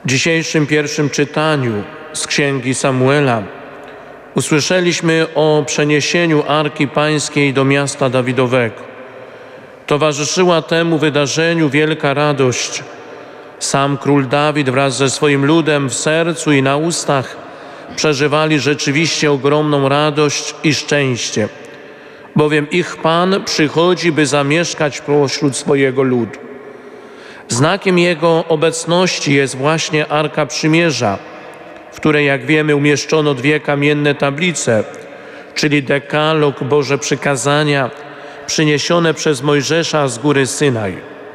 dzisiejszym pierwszym czytaniu z Księgi Samuela usłyszeliśmy o przeniesieniu Arki Pańskiej do miasta Dawidowego. Towarzyszyła temu wydarzeniu wielka radość. Sam król Dawid wraz ze swoim ludem w sercu i na ustach przeżywali rzeczywiście ogromną radość i szczęście, bowiem ich Pan przychodzi, by zamieszkać pośród swojego ludu. Znakiem Jego obecności jest właśnie Arka Przymierza, w której, jak wiemy, umieszczono 2 kamienne tablice, czyli dekalog, Boże przykazania, przyniesione przez Mojżesza z góry Synaj.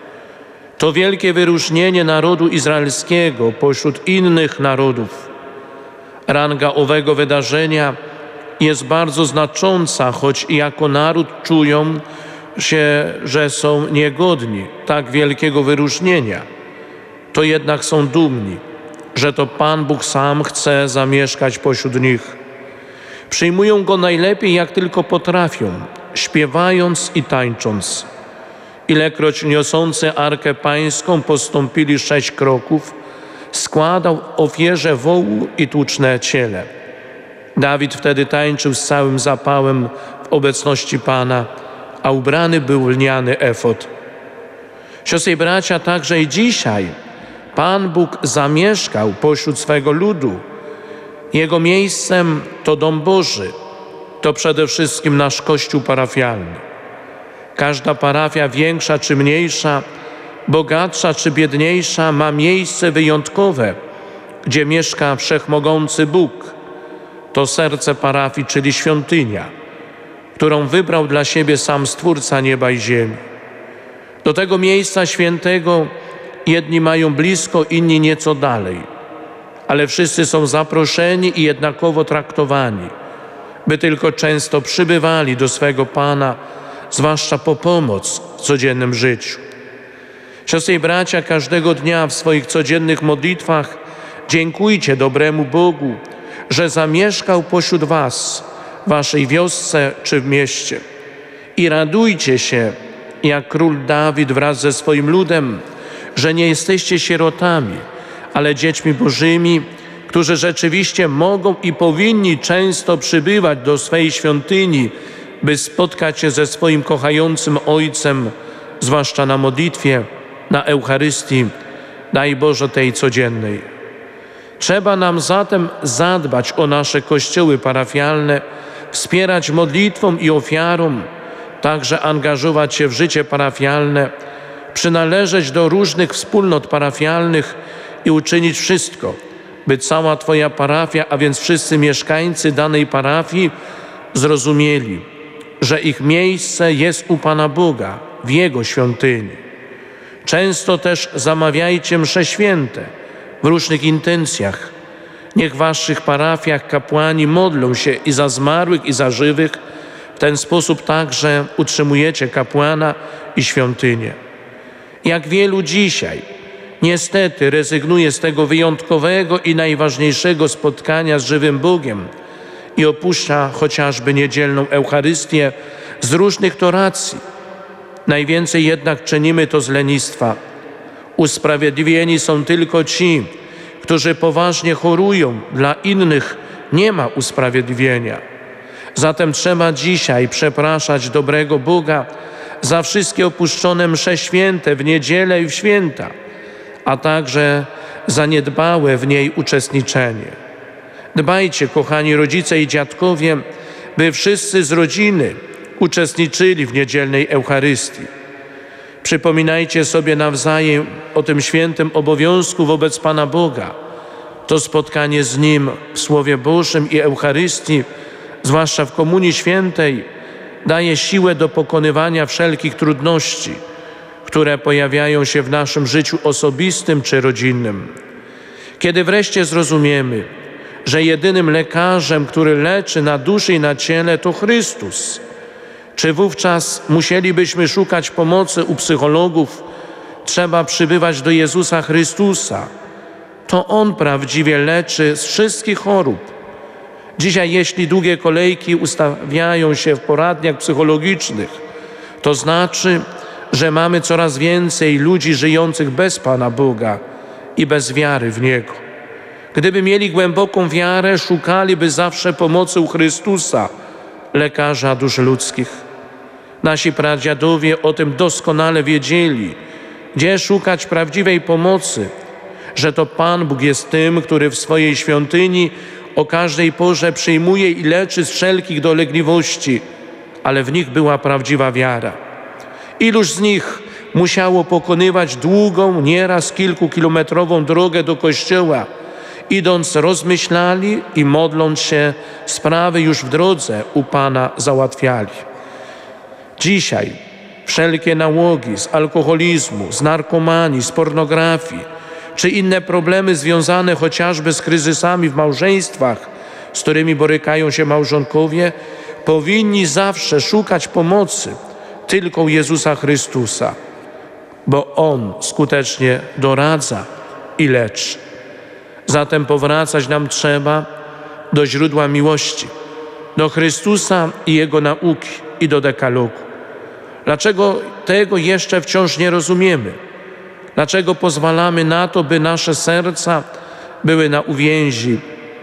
To wielkie wyróżnienie narodu izraelskiego pośród innych narodów. Ranga owego wydarzenia jest bardzo znacząca, choć jako naród czują się, że są niegodni tak wielkiego wyróżnienia, to jednak są dumni, że to Pan Bóg sam chce zamieszkać pośród nich. Przyjmują Go najlepiej, jak tylko potrafią, śpiewając i tańcząc. Ilekroć niosący Arkę Pańską postąpili 6 kroków, składał ofierze wołu i tuczne ciele. Dawid wtedy tańczył z całym zapałem w obecności Pana, a ubrany był lniany efod. Siostry i bracia, także i dzisiaj Pan Bóg zamieszkał pośród swego ludu. Jego miejscem to dom Boży, to przede wszystkim nasz kościół parafialny. Każda parafia, większa czy mniejsza, bogatsza czy biedniejsza, ma miejsce wyjątkowe, gdzie mieszka wszechmogący Bóg. To serce parafii, czyli świątynia, którą wybrał dla siebie sam Stwórca nieba i ziemi. Do tego miejsca świętego jedni mają blisko, inni nieco dalej, ale wszyscy są zaproszeni i jednakowo traktowani, by tylko często przybywali do swego Pana, zwłaszcza po pomoc w codziennym życiu. Siostry i bracia, każdego dnia w swoich codziennych modlitwach dziękujcie dobremu Bogu, że zamieszkał pośród was, w waszej wiosce czy w mieście. I radujcie się, jak król Dawid wraz ze swoim ludem, że nie jesteście sierotami, ale dziećmi Bożymi, którzy rzeczywiście mogą i powinni często przybywać do swej świątyni, by spotkać się ze swoim kochającym Ojcem, zwłaszcza na modlitwie, na Eucharystii, daj Boże tej codziennej. Trzeba nam zatem zadbać o nasze kościoły parafialne, wspierać modlitwą i ofiarą, także angażować się w życie parafialne, przynależeć do różnych wspólnot parafialnych i uczynić wszystko, by cała Twoja parafia, a więc wszyscy mieszkańcy danej parafii zrozumieli, że ich miejsce jest u Pana Boga, w Jego świątyni. Często też zamawiajcie msze święte w różnych intencjach. Niech w waszych parafiach kapłani modlą się i za zmarłych, i za żywych. W ten sposób także utrzymujecie kapłana i świątynię. Jak wielu dzisiaj niestety rezygnuje z tego wyjątkowego i najważniejszego spotkania z żywym Bogiem i opuszcza chociażby niedzielną Eucharystię z różnych to racji. Najwięcej jednak czynimy to z lenistwa. Usprawiedliwieni są tylko ci, którzy poważnie chorują, dla innych nie ma usprawiedliwienia. Zatem trzeba dzisiaj przepraszać dobrego Boga za wszystkie opuszczone msze święte w niedzielę i w święta, a także zaniedbałe w niej uczestniczenie. Dbajcie, kochani rodzice i dziadkowie, by wszyscy z rodziny uczestniczyli w niedzielnej Eucharystii. Przypominajcie sobie nawzajem o tym świętym obowiązku wobec Pana Boga. To spotkanie z Nim w Słowie Bożym i Eucharystii, zwłaszcza w Komunii Świętej, daje siłę do pokonywania wszelkich trudności, które pojawiają się w naszym życiu osobistym czy rodzinnym. Kiedy wreszcie zrozumiemy, że jedynym lekarzem, który leczy na duszy i na ciele, to Chrystus, czy wówczas musielibyśmy szukać pomocy u psychologów? Trzeba przybywać do Jezusa Chrystusa. To On prawdziwie leczy z wszystkich chorób. Dzisiaj, jeśli długie kolejki ustawiają się w poradniach psychologicznych, to znaczy, że mamy coraz więcej ludzi żyjących bez Pana Boga i bez wiary w Niego. Gdyby mieli głęboką wiarę, szukaliby zawsze pomocy u Chrystusa, lekarza dusz ludzkich. Nasi pradziadowie o tym doskonale wiedzieli, gdzie szukać prawdziwej pomocy, że to Pan Bóg jest tym, który w swojej świątyni o każdej porze przyjmuje i leczy z wszelkich dolegliwości, ale w nich była prawdziwa wiara. Iluż z nich musiało pokonywać długą, nieraz kilkukilometrową drogę do kościoła, idąc rozmyślali i modląc się, sprawy już w drodze u Pana załatwiali. Dzisiaj wszelkie nałogi z alkoholizmu, z narkomanii, z pornografii, czy inne problemy związane chociażby z kryzysami w małżeństwach, z którymi borykają się małżonkowie, powinni zawsze szukać pomocy tylko u Jezusa Chrystusa, bo On skutecznie doradza i leczy. Zatem powracać nam trzeba do źródła miłości, do Chrystusa i Jego nauki i do dekalogu. Dlaczego tego jeszcze wciąż nie rozumiemy? Dlaczego pozwalamy na to, by nasze serca były na uwięzi?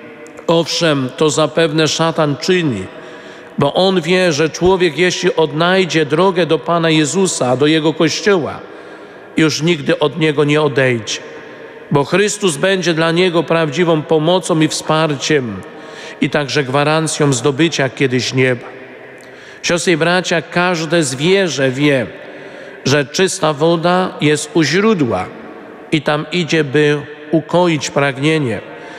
Owszem, to zapewne szatan czyni, bo on wie, że człowiek, jeśli odnajdzie drogę do Pana Jezusa, do Jego Kościoła, już nigdy od Niego nie odejdzie, bo Chrystus będzie dla niego prawdziwą pomocą i wsparciem i także gwarancją zdobycia kiedyś nieba. Siostry i bracia, każde zwierzę wie, że czysta woda jest u źródła i tam idzie, by ukoić pragnienie.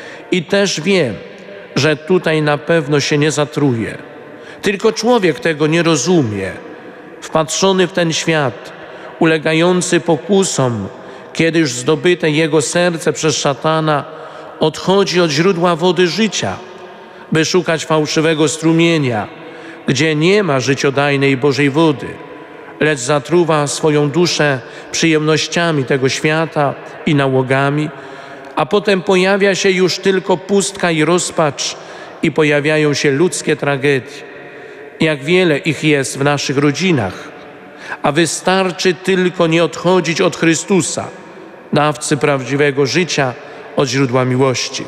I też wie, że tutaj na pewno się nie zatruje. Tylko człowiek tego nie rozumie. Wpatrzony w ten świat, ulegający pokusom, kiedy już zdobyte jego serce przez szatana, odchodzi od źródła wody życia, by szukać fałszywego strumienia, gdzie nie ma życiodajnej Bożej wody, lecz zatruwa swoją duszę przyjemnościami tego świata i nałogami, a potem pojawia się już tylko pustka i rozpacz i pojawiają się ludzkie tragedie. Jak wiele ich jest w naszych rodzinach, a wystarczy tylko nie odchodzić od Chrystusa, dawcy prawdziwego życia, od źródła miłości.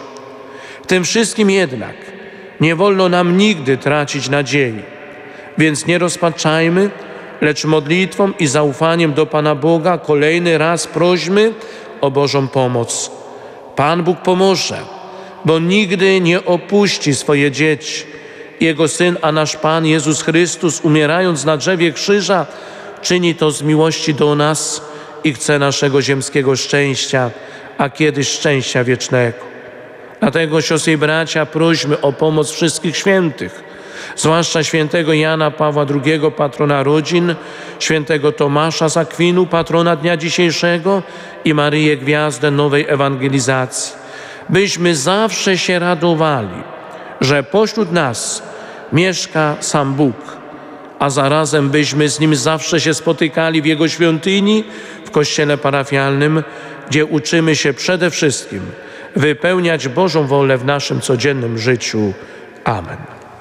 W tym wszystkim jednak nie wolno nam nigdy tracić nadziei, więc nie rozpaczajmy, lecz modlitwą i zaufaniem do Pana Boga kolejny raz prośmy o Bożą pomoc. Pan Bóg pomoże, bo nigdy nie opuści swoje dzieci. Jego Syn, a nasz Pan Jezus Chrystus, umierając na drzewie krzyża, czyni to z miłości do nas i chce naszego ziemskiego szczęścia, a kiedyś szczęścia wiecznego. Dlatego, siostry i bracia, prośmy o pomoc wszystkich świętych, zwłaszcza świętego Jana Pawła II, patrona rodzin, świętego Tomasza z Akwinu, patrona dnia dzisiejszego i Maryję Gwiazdę Nowej Ewangelizacji, byśmy zawsze się radowali, że pośród nas mieszka sam Bóg, a zarazem byśmy z Nim zawsze się spotykali w Jego świątyni, w kościele parafialnym, gdzie uczymy się przede wszystkim wypełniać Bożą wolę w naszym codziennym życiu. Amen.